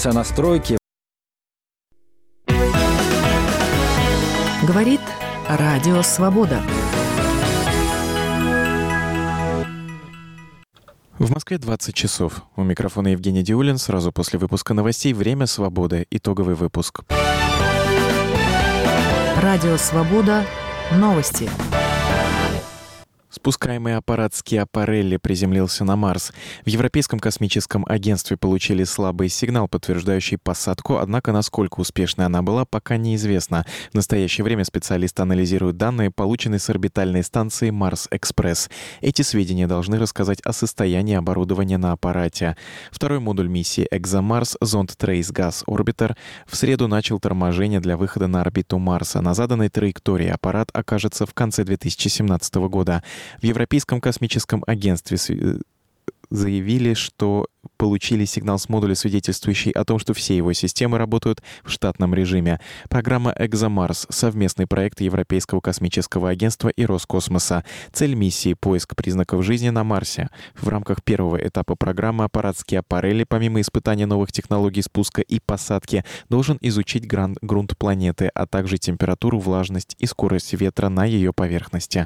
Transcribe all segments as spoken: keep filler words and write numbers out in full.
Настройки. Говорит Радио Свобода. В Москве двадцать часов. У микрофона Евгений Диулин. Сразу после выпуска новостей «Время свободы». Итоговый выпуск. Радио Свобода. Новости. Спускаемый аппарат Скиапарелли приземлился на Марс. В Европейском космическом агентстве получили слабый сигнал, подтверждающий посадку, однако насколько успешной она была, пока неизвестно. В настоящее время специалисты анализируют данные, полученные с орбитальной станции Марс-Экспресс. Эти сведения должны рассказать о состоянии оборудования на аппарате. Второй модуль миссии «Экзомарс», зонд Trace Gas Orbiter, в среду начал торможение для выхода на орбиту Марса. На заданной траектории аппарат окажется в конце две тысячи семнадцатого года. В Европейском космическом агентстве заявили, что получили сигнал с модуля, свидетельствующий о том, что все его системы работают в штатном режиме. Программа «Экзомарс» — совместный проект Европейского космического агентства и Роскосмоса. Цель миссии — поиск признаков жизни на Марсе. В рамках первого этапа программы аппарат Скиапарелли, помимо испытания новых технологий спуска и посадки, должен изучить грунт планеты, а также температуру, влажность и скорость ветра на ее поверхности.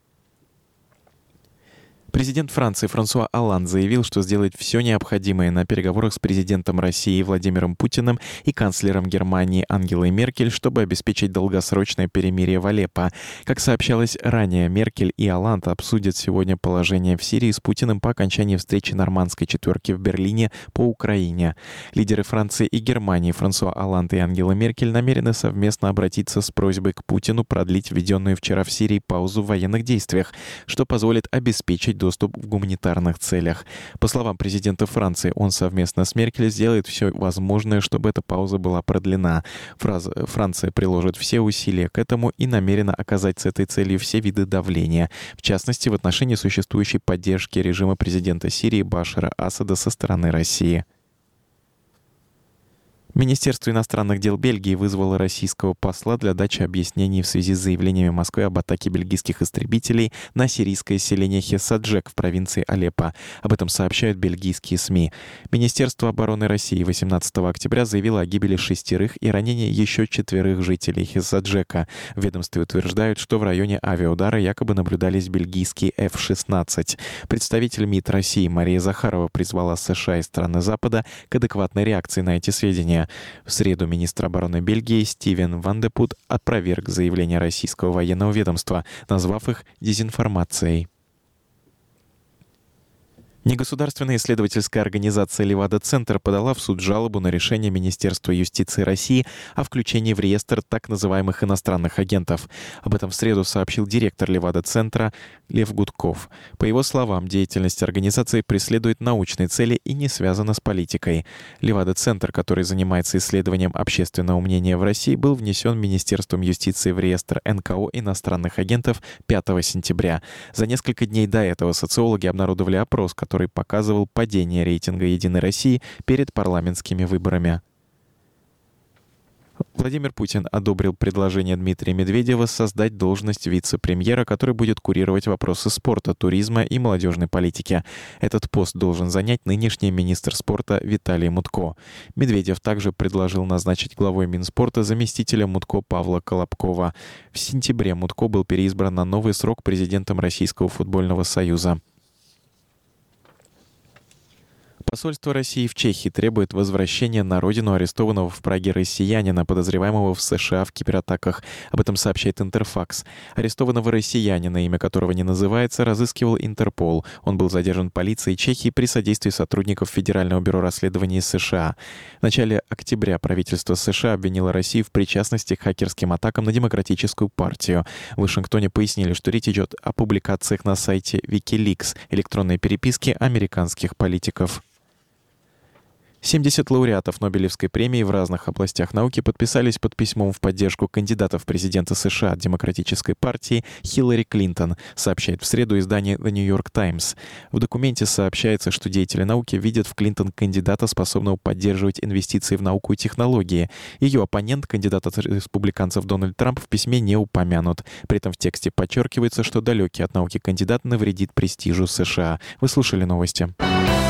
Президент Франции Франсуа Олланд заявил, что сделает все необходимое на переговорах с президентом России Владимиром Путиным и канцлером Германии Ангелой Меркель, чтобы обеспечить долгосрочное перемирие в Алеппо. Как сообщалось ранее, Меркель и Олланд обсудят сегодня положение в Сирии с Путиным по окончании встречи нормандской четверки в Берлине по Украине. Лидеры Франции и Германии Франсуа Олланд и Ангела Меркель намерены совместно обратиться с просьбой к Путину продлить введенную вчера в Сирии паузу в военных действиях, что позволит обеспечить доступ в гуманитарных целях. По словам президента Франции, он совместно с Меркель сделает все возможное, чтобы эта пауза была продлена. Фраза «Франция приложит все усилия к этому и намерена оказать с этой целью все виды давления, в частности, в отношении существующей поддержки режима президента Сирии Башара Асада со стороны России». Министерство иностранных дел Бельгии вызвало российского посла для дачи объяснений в связи с заявлениями Москвы об атаке бельгийских истребителей на сирийское селение Хесаджек в провинции Алеппо. Об этом сообщают бельгийские СМИ. Министерство обороны России восемнадцатого октября заявило о гибели шестерых и ранении еще четверых жителей Хесаджека. В ведомстве утверждают, что в районе авиаудара якобы наблюдались бельгийские эф шестнадцать. Представитель МИД России Мария Захарова призвала США и страны Запада к адекватной реакции на эти сведения. В среду министр обороны Бельгии Стивен Ван де Пут опроверг заявления российского военного ведомства, назвав их дезинформацией. Негосударственная исследовательская организация «Левада-Центр» подала в суд жалобу на решение Министерства юстиции России о включении в реестр так называемых иностранных агентов. Об этом в среду сообщил директор «Левада-Центра» Лев Гудков. По его словам, деятельность организации преследует научные цели и не связана с политикой. «Левада-Центр», который занимается исследованием общественного мнения в России, был внесен Министерством юстиции в реестр эн ка о иностранных агентов пятого сентября. За несколько дней до этого социологи обнародовали опрос, который который показывал падение рейтинга «Единой России» перед парламентскими выборами. Владимир Путин одобрил предложение Дмитрия Медведева создать должность вице-премьера, который будет курировать вопросы спорта, туризма и молодежной политики. Этот пост должен занять нынешний министр спорта Виталий Мутко. Медведев также предложил назначить главой Минспорта заместителя Мутко Павла Колобкова. В сентябре Мутко был переизбран на новый срок президентом Российского футбольного союза. Посольство России в Чехии требует возвращения на родину арестованного в Праге россиянина, подозреваемого в США в кибератаках. Об этом сообщает Интерфакс. Арестованного россиянина, имя которого не называется, разыскивал Интерпол. Он был задержан полицией Чехии при содействии сотрудников Федерального бюро расследований США. В начале октября правительство США обвинило Россию в причастности к хакерским атакам на Демократическую партию. В Вашингтоне пояснили, что речь идет о публикациях на сайте Wikileaks, электронной переписки американских политиков. семьдесят лауреатов Нобелевской премии в разных областях науки подписались под письмом в поддержку кандидата в президенты США от Демократической партии Хиллари Клинтон, сообщает в среду издание The New York Times. В документе сообщается, что деятели науки видят в Клинтон кандидата, способного поддерживать инвестиции в науку и технологии. Ее оппонент, кандидат от республиканцев Дональд Трамп, в письме не упомянут. При этом в тексте подчеркивается, что далекий от науки кандидат навредит престижу США. Вы слушали новости.